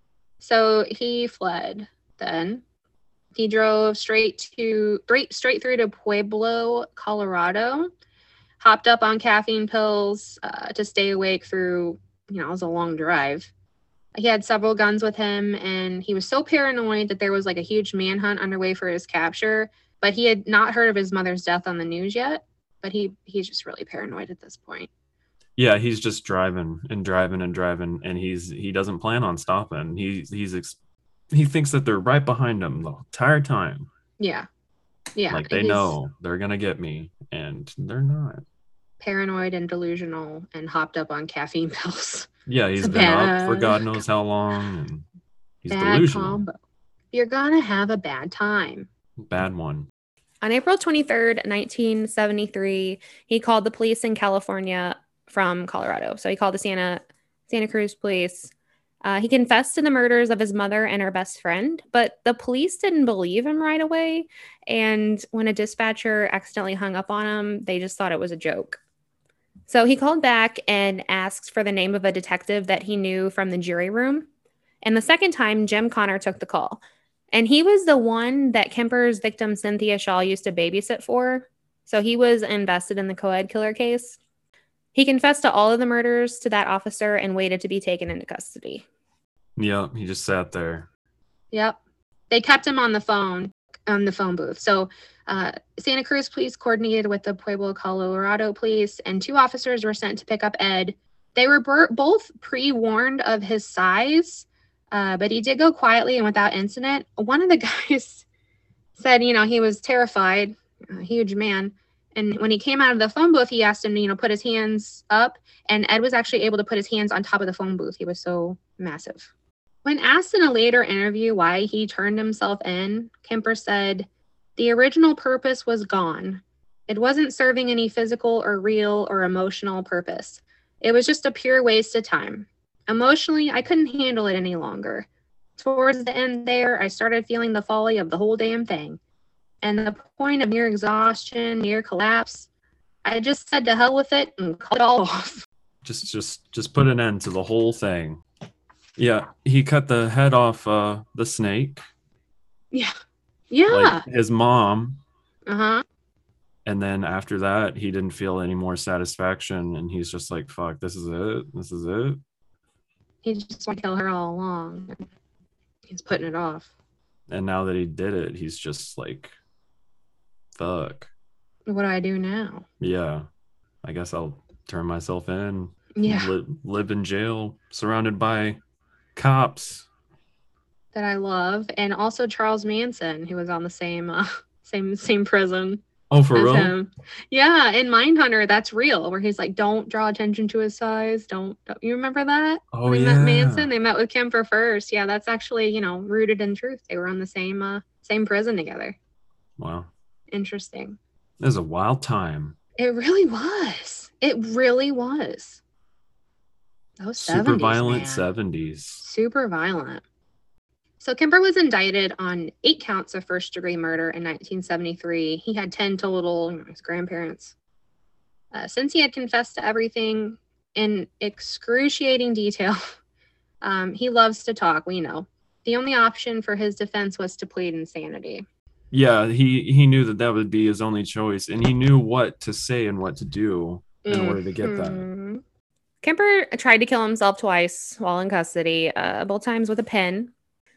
So he fled then. He drove straight through to Pueblo, Colorado, hopped up on caffeine pills to stay awake through, it was a long drive. He had several guns with him, and he was so paranoid that there was like a huge manhunt underway for his capture, but he had not heard of his mother's death on the news yet, but he's just really paranoid at this point. Yeah, he's just driving, and he doesn't plan on stopping. He thinks that they're right behind him the entire time. Yeah. Like they know they're gonna get me, and they're not. Paranoid and delusional and hopped up on caffeine pills. Yeah, he's been up for God knows how long, and he's delusional. Combo. You're gonna have a bad time. Bad one. On April 23rd, 1973, he called the police in California from Colorado. So he called the Santa Cruz police. He confessed to the murders of his mother and her best friend, but the police didn't believe him right away. And when a dispatcher accidentally hung up on him, they just thought it was a joke. So he called back and asked for the name of a detective that he knew from the jury room. And the second time, Jim Connor took the call. And he was the one that Kemper's victim, Cynthia Shaw, used to babysit for. So he was invested in the co-ed killer case. He confessed to all of the murders to that officer and waited to be taken into custody. Yep, he just sat there. Yep. They kept him on the phone booth. So Santa Cruz police coordinated with the Pueblo, Colorado police, and 2 officers were sent to pick up Ed. They were both pre-warned of his size, but he did go quietly and without incident. One of the guys said, he was terrified, a huge man. And when he came out of the phone booth, he asked him to, put his hands up. And Ed was actually able to put his hands on top of the phone booth. He was so massive. When asked in a later interview why he turned himself in, Kemper said, "The original purpose was gone. It wasn't serving any physical or real or emotional purpose. It was just a pure waste of time. Emotionally, I couldn't handle it any longer. Towards the end there, I started feeling the folly of the whole damn thing. And the point of near exhaustion, near collapse, I just said to hell with it and cut it all off. Just put an end to the whole thing. Yeah, he cut the head off the snake. Yeah. Like his mom. Uh-huh. And then after that, he didn't feel any more satisfaction, and he's just like, fuck, this is it. This is it. He just wanted to kill her all along. He's putting it off. And now that he did it, he's just like, fuck. What do I do now? Yeah. I guess I'll turn myself in. Yeah. Live in jail, surrounded by cops. That I love. And also Charles Manson, who was on the same prison. Oh, for real? Him. Yeah, in Mindhunter, that's real, where he's like, don't draw attention to his size. Don't. You remember that? Oh, when yeah. Met Manson, they met with Kemper first. Yeah, that's actually, rooted in truth. They were on the same prison together. Wow. Interesting. It was a wild time. It really was. It really was. Those 70s, super violent man. 70s. Super violent. So Kemper was indicted on 8 counts of first-degree murder in 1973. He had 10 total, his grandparents. Since he had confessed to everything in excruciating detail, he loves to talk, we know. The only option for his defense was to plead insanity. Yeah, he knew that would be his only choice, and he knew what to say and what to do in order to get that. Kemper tried to kill himself twice while in custody, both times with a pin.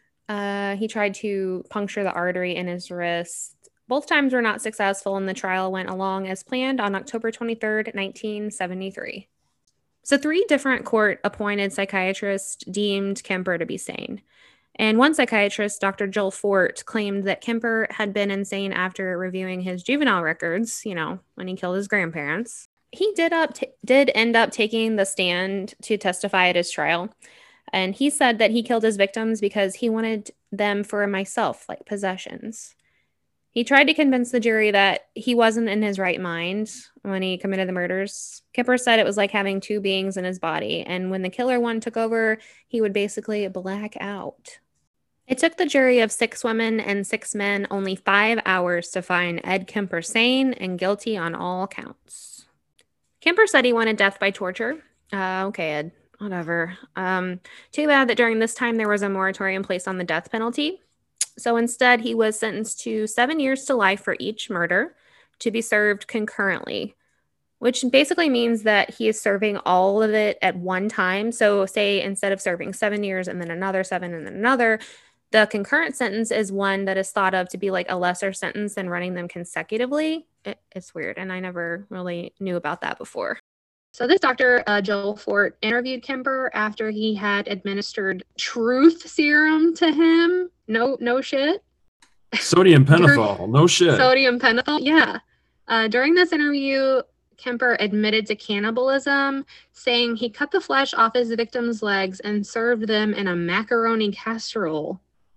He tried to puncture the artery in his wrist. Both times were not successful, and the trial went along as planned on October 23rd, 1973. So 3 different court-appointed psychiatrists deemed Kemper to be sane. And one psychiatrist, Dr. Joel Fort, claimed that Kemper had been insane after reviewing his juvenile records, when he killed his grandparents. He did end up taking the stand to testify at his trial. And he said that he killed his victims because he wanted them for myself, like possessions. He tried to convince the jury that he wasn't in his right mind when he committed the murders. Kemper said it was like having 2 beings in his body, and when the killer one took over, he would basically black out. It took the jury of 6 women and 6 men only 5 hours to find Ed Kemper sane and guilty on all counts. Kemper said he wanted death by torture. Okay, Ed. Whatever. Too bad that during this time there was a moratorium placed on the death penalty. So instead, he was sentenced to 7 years to life for each murder to be served concurrently, which basically means that he is serving all of it at one time. So say instead of serving 7 years and then another 7 and then another, the concurrent sentence is one that is thought of to be like a lesser sentence than running them consecutively. It's weird, and I never really knew about that before. So this Dr. Joel Fort interviewed Kemper after he had administered truth serum to him. No shit. Sodium pentothal. No shit. Sodium pentothal. Yeah. During this interview, Kemper admitted to cannibalism, saying he cut the flesh off his victims' legs and served them in a macaroni casserole.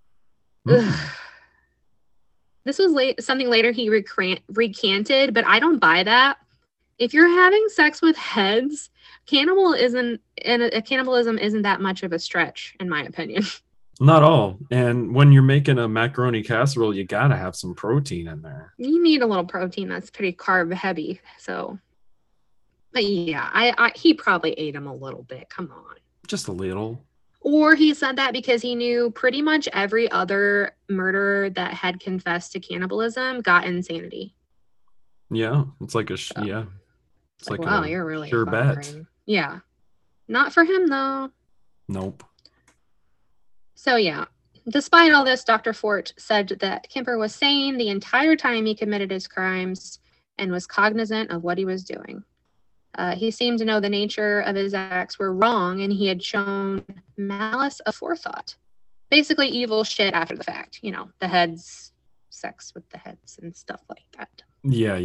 This was something later he recanted, but I don't buy that. If you're having sex with heads, cannibalism isn't that much of a stretch, in my opinion. Not all. And when you're making a macaroni casserole, you gotta have some protein in there. You need a little protein. That's pretty carb heavy. So, but yeah, he probably ate him a little bit. Come on. Just a little. Or he said that because he knew pretty much every other murderer that had confessed to cannibalism got insanity. Yeah, it's like yeah. It's like wow, you're really sure bet. Yeah. Not for him, though. Nope. So, yeah. Despite all this, Dr. Fort said that Kemper was sane the entire time he committed his crimes and was cognizant of what he was doing. He seemed to know the nature of his acts were wrong, and he had shown malice aforethought. Basically, evil shit after the fact. The heads, sex with the heads and stuff like that. Yeah.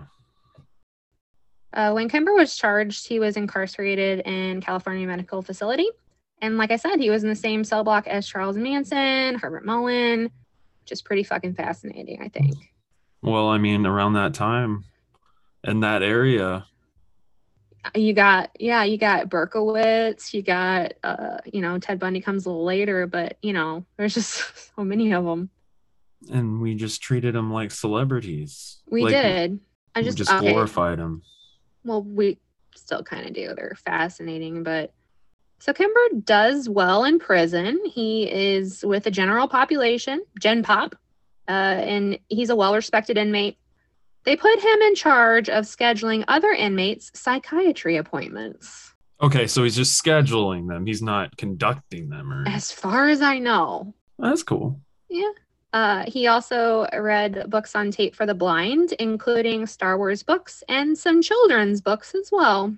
When Kemper was charged, he was incarcerated in California Medical Facility. And like I said, he was in the same cell block as Charles Manson, Herbert Mullen, which is pretty fucking fascinating, I think. Well, I mean, around that time, in that area. You got Berkowitz, you got Ted Bundy comes a little later, but there's just so many of them. And we just treated them like celebrities. We like, did. We just glorified them. Well, we still kind of do. They're fascinating, but so Kimber does well in prison. He is with the general population, Gen Pop, and he's a well-respected inmate. They put him in charge of scheduling other inmates' psychiatry appointments. Okay, so he's just scheduling them. He's not conducting them. As far as I know. That's cool. Yeah. He also read books on tape for the blind, including Star Wars books and some children's books as well.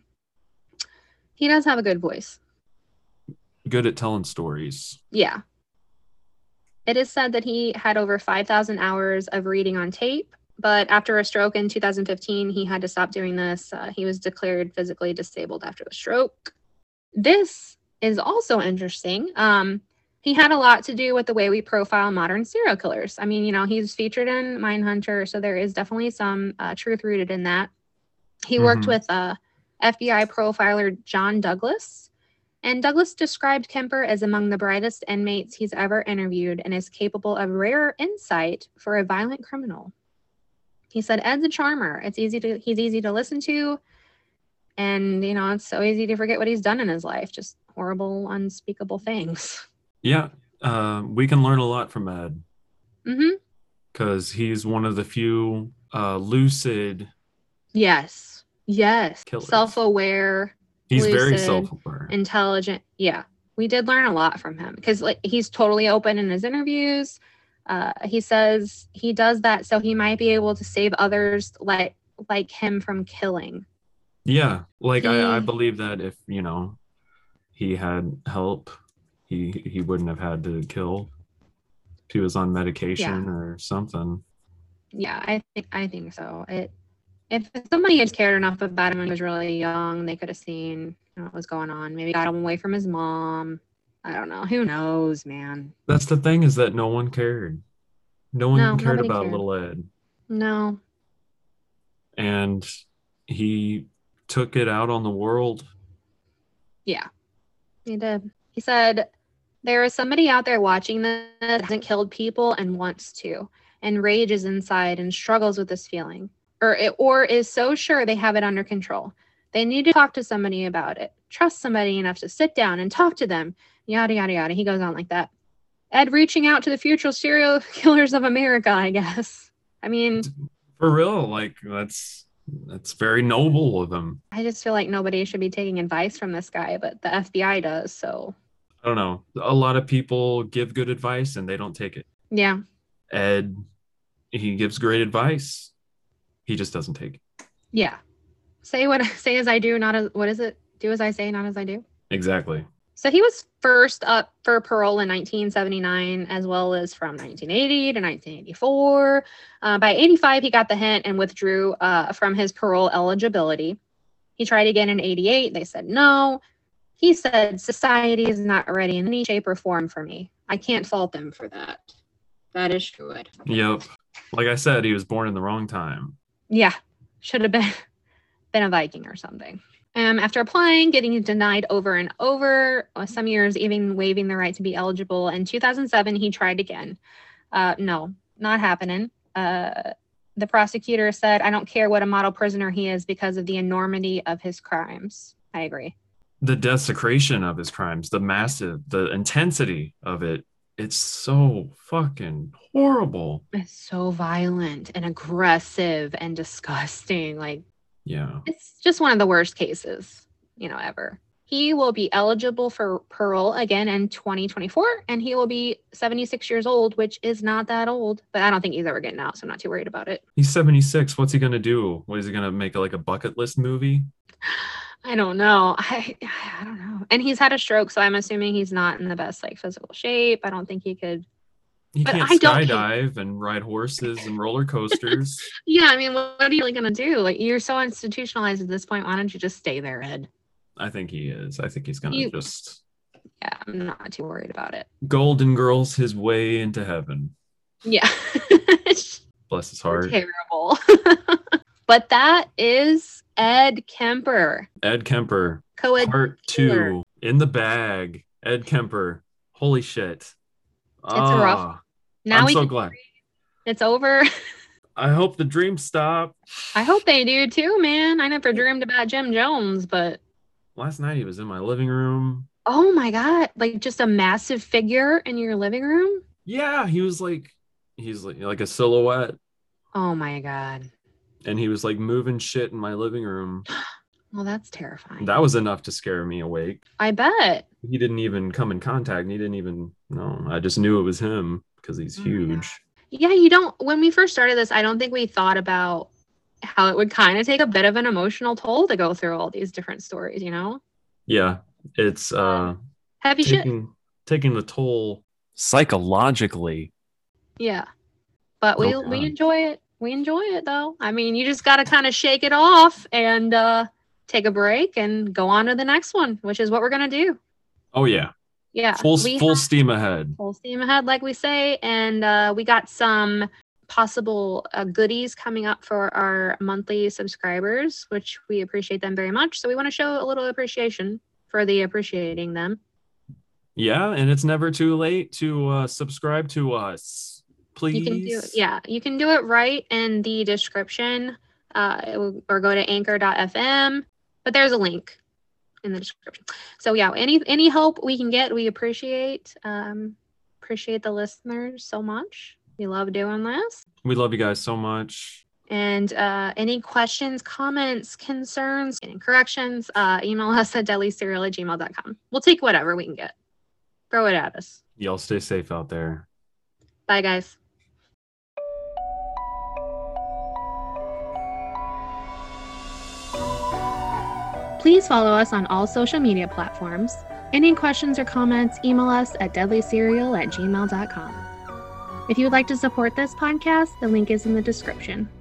He does have a good voice. Good at telling stories. Yeah. It is said that he had over 5,000 hours of reading on tape, but after a stroke in 2015, he had to stop doing this. He was declared physically disabled after the stroke. This is also interesting. He had a lot to do with the way we profile modern serial killers. I mean, he's featured in Mindhunter, so there is definitely some truth rooted in that. He worked with FBI profiler John Douglas, and Douglas described Kemper as among the brightest inmates he's ever interviewed and is capable of rare insight for a violent criminal. He said, Ed's a charmer. He's easy to listen to, and, it's so easy to forget what he's done in his life. Just horrible, unspeakable things. Yeah, we can learn a lot from Ed. Mm-hmm. Because he's one of the few lucid. Yes. Killers. Self-aware. He's lucid, very self-aware. Intelligent. Yeah. We did learn a lot from him because he's totally open in his interviews. He says he does that so he might be able to save others like him from killing. Yeah. I believe that if, he had help, he wouldn't have had to kill if he was on medication or something. Yeah, I think so. If somebody had cared enough about him when he was really young, they could have seen what was going on. Maybe got him away from his mom. I don't know. Who knows, man? That's the thing, is that no one cared. No one cared about little Ed. No. And he took it out on the world. Yeah, he did. He said, there is somebody out there watching this that hasn't killed people and wants to, and rages inside and struggles with this feeling, or is so sure they have it under control. They need to talk to somebody about it. Trust somebody enough to sit down and talk to them. Yada, yada, yada. He goes on like that. Ed reaching out to the future serial killers of America, I guess. I mean, for real, that's very noble of him. I just feel like nobody should be taking advice from this guy, but the FBI does, so. I don't know. A lot of people give good advice and they don't take it. Yeah. Ed, he gives great advice. He just doesn't take it. Yeah. Say as I do, not as, what is it? Do as I say, not as I do. Exactly. So he was first up for parole in 1979, as well as from 1980 to 1984. By 85, he got the hint and withdrew from his parole eligibility. He tried again in 88. They said no. He said, society is not ready in any shape or form for me. I can't fault them for that. That is true. Yep. Like I said, he was born in the wrong time. Yeah. Should have been a Viking or something. After applying, getting denied over and over, some years even waiving the right to be eligible. In 2007, he tried again. No, not happening. The prosecutor said, I don't care what a model prisoner he is because of the enormity of his crimes. I agree. The desecration of his crimes, the intensity of it, it's so fucking horrible. It's so violent and aggressive and disgusting. Yeah. It's just one of the worst cases, ever. He will be eligible for parole again in 2024, and he will be 76 years old, which is not that old, but I don't think he's ever getting out, so I'm not too worried about it. He's 76. What's he going to do? What is he going to make, a bucket list movie? I don't know. I don't know. And he's had a stroke, so I'm assuming he's not in the best physical shape. I don't think he could. He can't skydive and ride horses and roller coasters. Yeah, I mean, what are you really gonna do? You're so institutionalized at this point. Why don't you just stay there, Ed? I think he is. I think he's gonna just. Yeah, I'm not too worried about it. Golden Girls his way into heaven. Yeah. Bless his heart. Terrible. But that is Ed Kemper. Ed Kemper. Co-ed Part killer. 2 in the bag. Ed Kemper. Holy shit. It's a rough. Now I'm so glad. It's over. I hope the dreams stop. I hope they do too, man. I never dreamed about Jim Jones, but last night he was in my living room. Oh my God. Like just a massive figure in your living room? Yeah, he's like a silhouette. Oh my God. And he was like moving shit in my living room. Well, that's terrifying. That was enough to scare me awake. I bet. He didn't even come in contact. He didn't even know. I just knew it was him because he's huge. Yeah, when we first started this, I don't think we thought about how it would kind of take a bit of an emotional toll to go through all these different stories, you know? Yeah, it's heavy shit. Taking the toll psychologically. Yeah. But we enjoy it. We enjoy it though. I mean, you just got to kind of shake it off and take a break and go on to the next one, which is what we're going to do. Oh yeah. Yeah. Full steam ahead. Full steam ahead, like we say. And we got some possible goodies coming up for our monthly subscribers, which we appreciate them very much. So we want to show a little appreciation for the appreciating them. Yeah, and it's never too late to subscribe to us. Please. You can do it right in the description or go to anchor.fm, but there's a link in the description. So yeah, any help we can get, we appreciate the listeners so much. We love doing this. We love you guys so much. And any questions, comments, concerns, any corrections, email us at deadlycereal@gmail.com. We'll take whatever we can get. Throw it at us. Y'all stay safe out there. Bye, guys. Please follow us on all social media platforms. Any questions or comments, email us at deadlycereal@gmail.com. If you would like to support this podcast, the link is in the description.